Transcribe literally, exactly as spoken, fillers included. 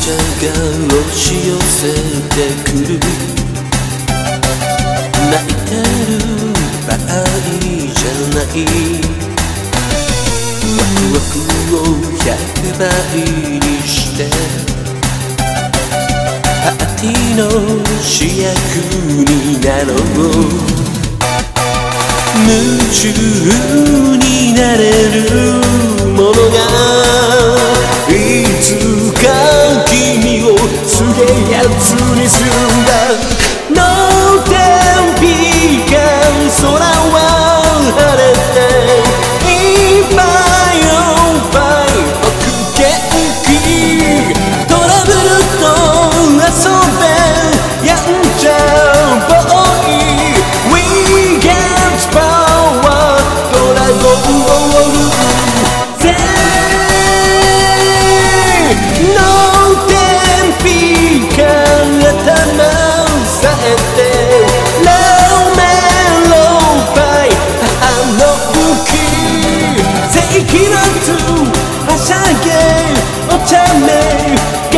茶が押し寄せてくる泣いてる場合じゃないワクワクをひゃくばいにしてパーティーの主役になろう夢中になれるものがいつか君をすげえやつにするんだの天日間空は晴れていっぱいいっぱい僕元気トラブルと遊べやんちゃボーイ We get power ドラゴンボール全の天日間頭さえてローメンローパイ母の浮き正義のとはしゃげお茶目